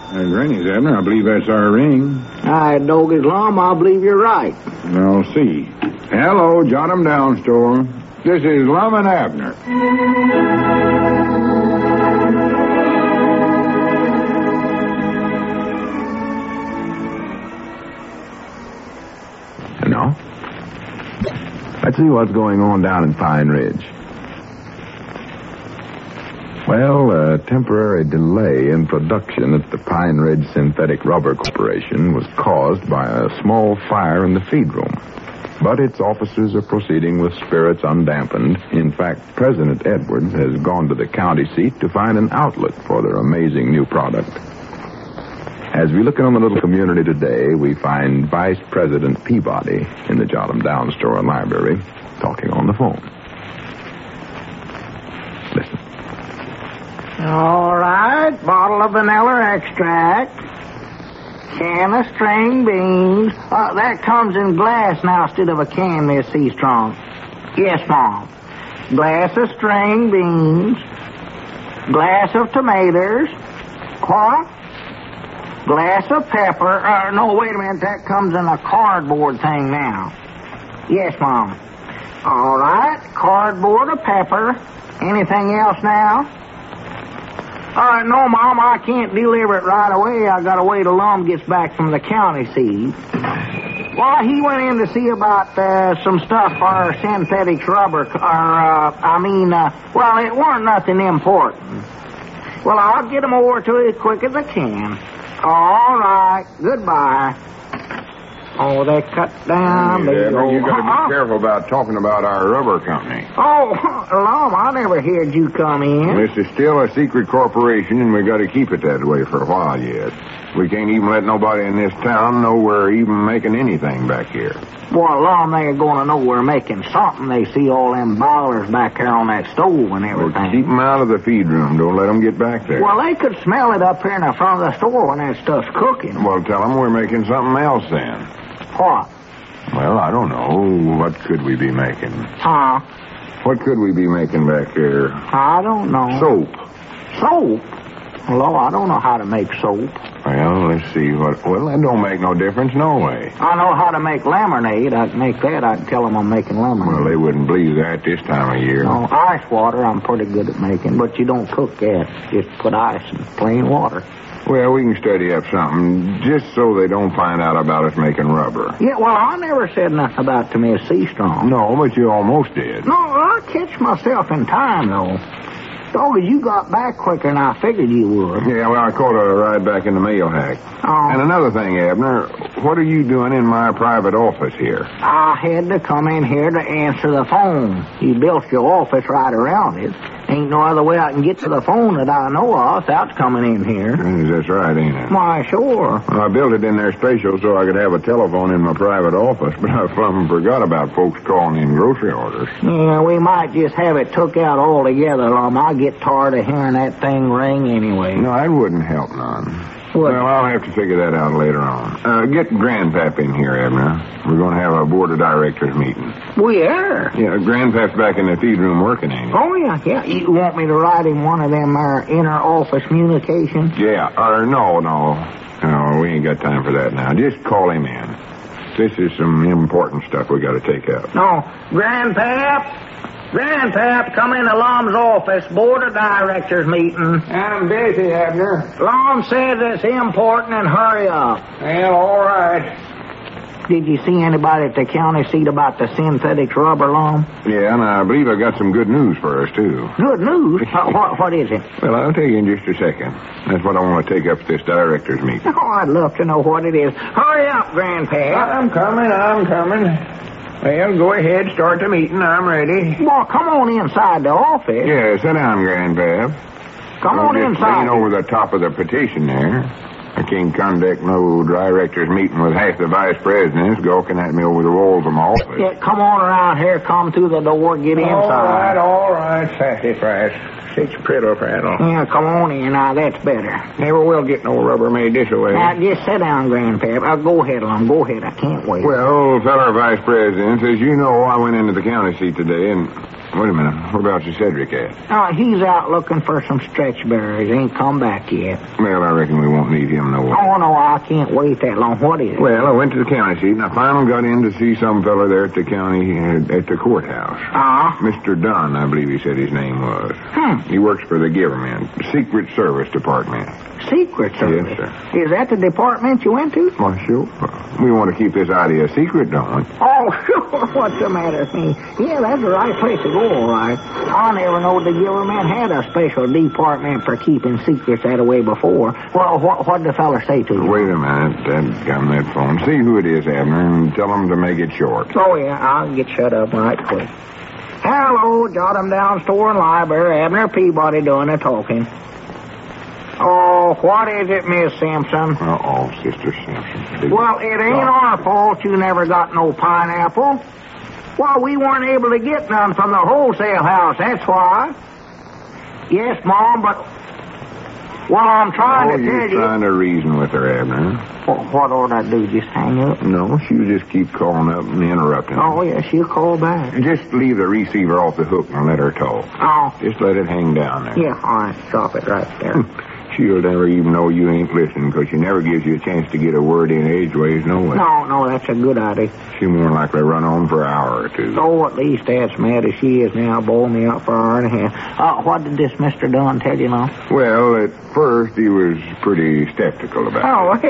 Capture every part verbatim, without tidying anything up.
Uh, Granny's, Abner. I believe that's our ring. I dog his lum. I believe you're right. I'll see. Hello, Jot 'em Down store. This is Lum and Abner. No? Let's see what's going on down in Pine Ridge. Well, a temporary delay in production at the Pine Ridge Synthetic Rubber Corporation was caused by a small fire in the feed room. But its officers are proceeding with spirits undampened. In fact, President Edwards has gone to the county seat to find an outlet for their amazing new product. As we look in on the little community today, we find Vice President Peabody in the Jot 'em Down store and library talking on the phone. Listen. All right, bottle of vanilla extract, can of string beans. Uh, that comes in glass now instead of a can, Miss C-Strong. Yes, Mom. Glass of string beans, glass of tomatoes, what? Glass of pepper. Uh, no, wait a minute, that comes in a cardboard thing now. Yes, Mom. All right, cardboard of pepper. Anything else now? Uh, no, Mom, I can't deliver it right away. I gotta wait till Lum gets back from the county seat. Well, he went in to see about uh, some stuff for synthetic rubber, or, uh, I mean, uh, well, it weren't nothing important. Well, I'll get him over to you as quick as I can. All right, goodbye. Oh, they cut down. Yeah, they well, you got to be uh-huh. careful about talking about our rubber company. Oh, Lum, I never heard you come in. This is still a secret corporation, and we got to keep it that way for a while yet. We can't even let nobody in this town know we're even making anything back here. Well, Lum, they're going to know we're making something. They see all them boilers back there on that stove and everything. Well, keep them out of the feed room. Don't let them get back there. Well, they could smell it up here in the front of the store when that stuff's cooking. Well, tell them we're making something else then. What? Well, I don't know. What could we be making? Huh? What could we be making back here? I don't know. Soap. Soap? Well, I don't know how to make soap. Well, let's see. What. Well, that don't make no difference, no way. I know how to make lemonade. I can make that. I can tell them I'm making lemonade. Well, they wouldn't believe that this time of year. No, ice water I'm pretty good at making, but you don't cook that. Just put ice in plain water. Well, we can study up something just so they don't find out about us making rubber. Yeah, well, I never said nothing about to Miss C-Strong. No, but you almost did. No, I catch myself in time, though. Doggy, you got back quicker than I figured you would. Yeah, well, I caught a ride back in the mail hack. Oh. And another thing, Abner, what are you doing in my private office here? I had to come in here to answer the phone. You built your office right around it. Ain't no other way I can get to the phone that I know of without coming in here. Yes, that's right, ain't it? Why, sure. Well, I built it in there special so I could have a telephone in my private office, but I plumb forgot about folks calling in grocery orders. Yeah, we might just have it took out altogether, Lum. I get tired of hearing that thing ring anyway. No, that wouldn't help none. What? Well, I'll have to figure that out later on. Uh, get Grandpap in here, Abner. We're going to have a board of directors meeting. We are? Yeah, Grandpap's back in the feed room working, ain't he? Oh, yeah, yeah. You want me to write him one of them uh, inter-office communications? Yeah, or no, no. No, we ain't got time for that now. Just call him in. This is some important stuff we got to take out. No. Grandpap? Grandpap, come into Lum's office, board of directors meeting. I'm busy, Abner. Lum says it's important and hurry up. Well, all right. Did you see anybody at the county seat about the synthetic rubber, Lum? Yeah, and I believe I got some good news for us, too. Good news? Uh, what, what is it? Well, I'll tell you in just a second. That's what I want to take up at this directors meeting. Oh, I'd love to know what it is. Hurry up, Grandpap. I'm coming, I'm coming. Well, go ahead, start the meeting. I'm ready. Well, come on inside the office. Yeah, sit down, Grandpap. Come I'll on just inside. lean over the top of the petition there. I can't conduct no directors meeting with half the vice presidents gawking at me over the walls of my office. Yeah, come on around here, come through the door, get inside. All right, all right, sassafras. Sit your pretty prattle. Yeah, come on in. Now, that's better. Never will get no rubber made this way. Now, just sit down, Grandpap. Uh, go ahead, Lum. Go ahead. I can't wait. Well, fellow vice presidents, as you know, I went into the county seat today, and, Wait a minute. What about your Cedric at? Oh, he's out looking for some stretch berries. Ain't come back yet. Well, I reckon we won't need him no more. Oh, no, I can't wait that long. What is it? Well, I went to the county seat, and I finally got in to see some fella there at the county, uh, at the courthouse. Ah? Mister Dunn, I believe he said his name was. Hmm. He works for the government, Secret Service Department. Secret Service? Yes, sir. Is that the department you went to? Why, sure. We want to keep this idea a secret, don't we? Oh, what's the matter with me? Yeah, that's the right place to go, all right. I never knowed the government had a special department for keeping secrets that way before. Well, what what did the fella say to you? Wait a minute. That got on that phone. See who it is, Abner, and tell them to make it short. Oh, yeah, I'll get shut up right quick. Hello, jot 'em down, store and library. Abner Peabody doing the talking. Oh, what is it, Miss Simpson? Uh-oh, Sister Simpson. Well, it ain't our fault you never got no pineapple. Well, we weren't able to get none from the wholesale house, that's why. Yes, Mom, but... Well, I'm trying oh, to tell you're you... trying to reason with her, Abner. Well, what ought I do, just hang up? No, she'll just keep calling up and interrupting. Oh, yeah, she'll call back. Just leave the receiver off the hook and let her talk. Oh. Just let it hang down there. Yeah, all right, drop it right there. She'll never even know you ain't listening, because she never gives you a chance to get a word in edgeways, no way. No, no, that's a good idea. She more likely run on for an hour or two. Oh, at least that's mad as she is now, bowling me out for an hour and a half. Uh, what did this Mister Dunn tell you now? Well, at first he was pretty skeptical about oh, it. Oh,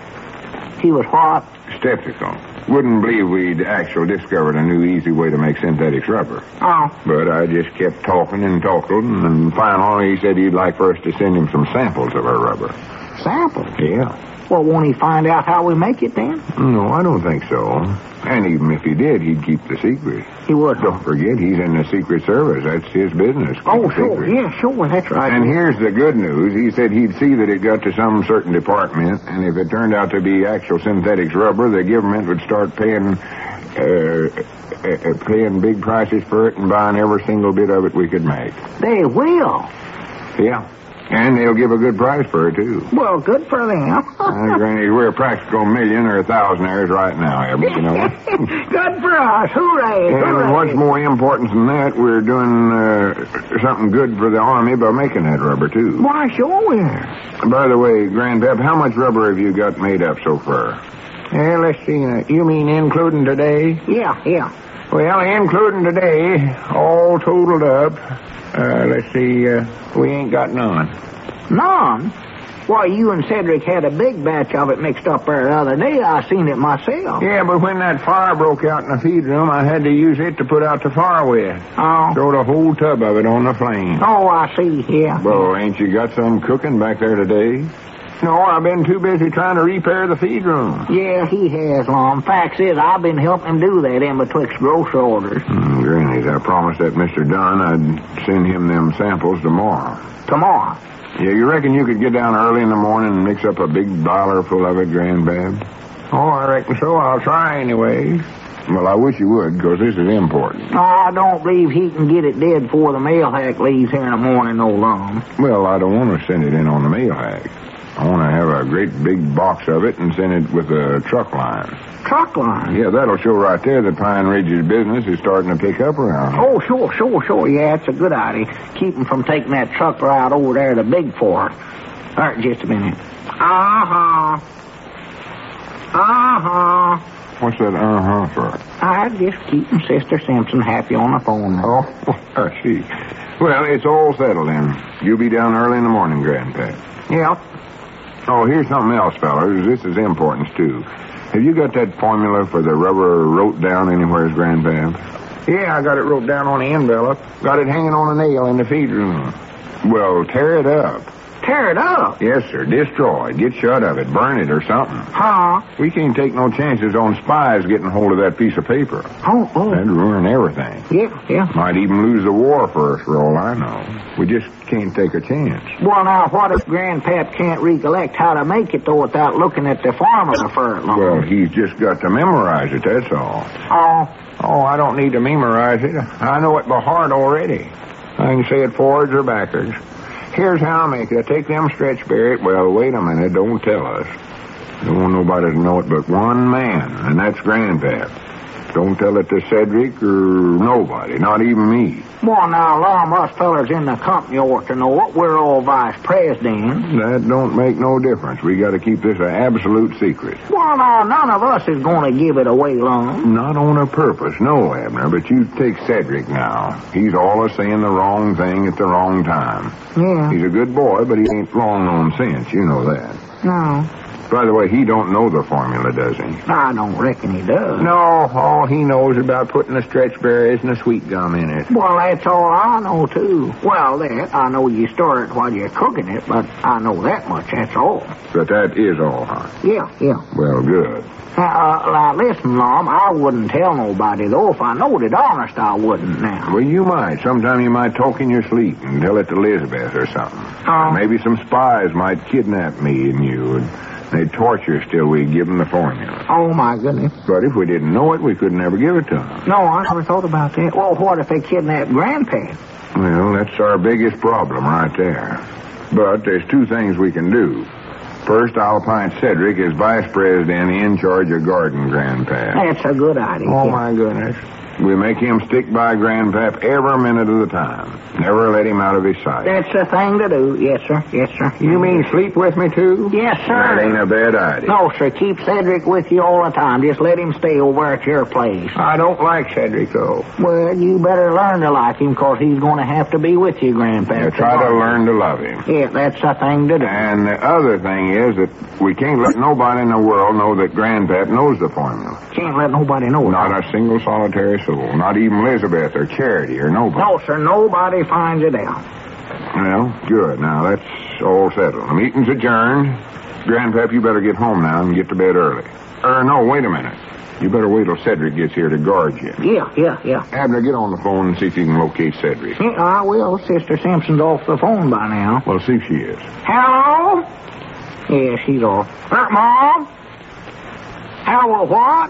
yeah. He was what? Skeptical. Wouldn't believe we'd actually discovered a new easy way to make synthetics rubber. Oh. But I just kept talking and talking, and finally he said he'd like for us to send him some samples of our rubber. Samples? Yeah. Well, won't he find out how we make it then? No, I don't think so. And even if he did, he'd keep the secret. He would? Don't forget, he's in the Secret Service. That's his business. Oh, sure. Secret. Yeah, sure. That's right. And here's the good news. He said he'd see that it got to some certain department, and if it turned out to be actual synthetics rubber, the government would start paying uh, uh, paying big prices for it and buying every single bit of it we could make. They will? Yeah. And they'll give a good price for it, too. Well, good for them. uh, Granny, we're a practical million or a thousandaires right now, Abby, you know. Good for us. Hooray. And hooray. what's more important than that, we're doing uh, something good for the Army by making that rubber, too. Why, sure we are. By the way, Grandpap, how much rubber have you got made up so far? Yeah, let's see. Uh, you mean including today? Yeah, yeah. Well, including today, all totaled up, uh, let's see, uh, we ain't got none. None? Why, you and Cedric had a big batch of it mixed up there the other day. I seen it myself. Yeah, but when that fire broke out in the feed room, I had to use it to put out the fire with. Oh. Throw the whole tub of it on the flame. Oh, I see, yeah. Well, ain't you got some cooking back there today? No, I've been too busy trying to repair the feed room. Yeah, he has, Lom. Fact is, I've been helping him do that in betwixt grocery orders. Mm, Grannies, I promised that Mister Dunn I'd send him them samples tomorrow. Tomorrow? Yeah, you reckon you could get down early in the morning and mix up a big dollar full of it, Grandbab? Oh, I reckon so. I'll try anyway. Well, I wish you would, because this is important. No, I don't believe he can get it dead before the mail hack leaves here in the morning, no Lom. Well, I don't want to send it in on the mail hack. I want to have a great big box of it and send it with a truck line. Truck line? Yeah, that'll show right there that Pine Ridge's business is starting to pick up around here. Oh, sure, sure, sure. Yeah, it's a good idea. Keep him from taking that truck ride over there to Big Fort. All right, just a minute. Uh-huh. Uh-huh. What's that uh-huh for? I just keeping Sister Simpson happy on the phone. Oh, I see. Well, it's all settled then. You'll be down early in the morning, Grandpa. Yep. Oh, here's something else, fellas. This is importance, too. Have you got that formula for the rubber wrote down anywhere, Grandpa? Yeah, I got it wrote down on the envelope. Got it hanging on a nail in the feed room. Well, tear it up. Tear it up? Yes, sir. Destroy it. Get shut of it. Burn it or something. Huh? We can't take no chances on spies getting hold of that piece of paper. Oh, oh. That'd ruin everything. Yeah, yeah. Might even lose the war for us, for all I know. We just can't take a chance. Well, now, what if Grandpap can't recollect how to make it, though, without looking at the formula for it long? Well, he's just got to memorize it, that's all. Oh. Oh, I don't need to memorize it. I know it by heart already. I can say it forwards or backwards. Here's how I make it. I take them stretch berries. Well, wait a minute. Don't tell us. Don't want nobody to know it but one man, and that's Grandpap. Don't tell it to Cedric or nobody, not even me. Well, now, Lum, us fellers in the company ought to know it. We're all vice presidents. That don't make no difference. We got to keep this an absolute secret. Well, now, none of us is going to give it away, Lum. Not on a purpose, no, Abner. But you take Cedric now. He's always saying the wrong thing at the wrong time. Yeah. He's a good boy, but he ain't long on sense. You know that. No. By the way, he don't know the formula, does he? I don't reckon he does. No, all he knows about putting the stretch berries and the sweet gum in it. Well, that's all I know, too. Well, that, I know you stir it while you're cooking it, but I know that much, that's all. But that is all, huh? Yeah, yeah. Well, good. Now, uh, now, listen, Lum, I wouldn't tell nobody, though. If I knowed it honest, I wouldn't now. Well, you might. Sometime you might talk in your sleep and tell it to Elizabeth or something. Oh. Maybe some spies might kidnap me and you, and they'd torture us till we give them the formula. Oh, my goodness. But if we didn't know it, we could never give it to them. No, I never thought about that. Well, what if they kidnap Grandpa? Well, that's our biggest problem right there. But there's two things we can do. First, I'll appoint Cedric as vice president in charge of guarding Grandpa. That's a good idea. Oh, my goodness. We make him stick by Grandpap every minute of the time. Never let him out of his sight. That's the thing to do. Yes, sir. Yes, sir. You mean sleep with me, too? Yes, sir. That ain't a bad idea. No, sir. Keep Cedric with you all the time. Just let him stay over at your place. I don't like Cedric, though. Well, you better learn to like him, because he's going to have to be with you, Grandpa. Yeah, try to learn to love him. Yeah, that's the thing to do. And the other thing is that we can't let nobody in the world know that Grandpap knows the formula. Can't let nobody know it. Not a single solitary soul. Not even Elizabeth or Charity or nobody. No, sir. Nobody finds it out. Well, good. Now, that's all settled. The meeting's adjourned. Grandpap, you better get home now and get to bed early. Er, no, wait a minute. You better wait till Cedric gets here to guard you. Yeah, yeah, yeah. Abner, get on the phone and see if you can locate Cedric. Yeah, I will. Sister Simpson's off the phone by now. Well, see if she is. Hello? Yeah, she's off. Er, Mom? Hello, what?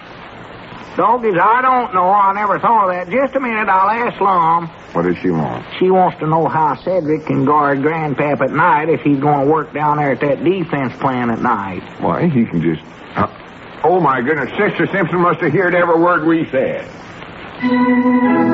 Doggies, I don't know. I never thought of that. Just a minute, I'll ask Lum. What does she want? She wants to know how Cedric can guard Grandpap at night if he's going to work down there at that defense plan at night. Why, he can just... Uh, oh, my goodness. Sister Simpson must have heard every word we said.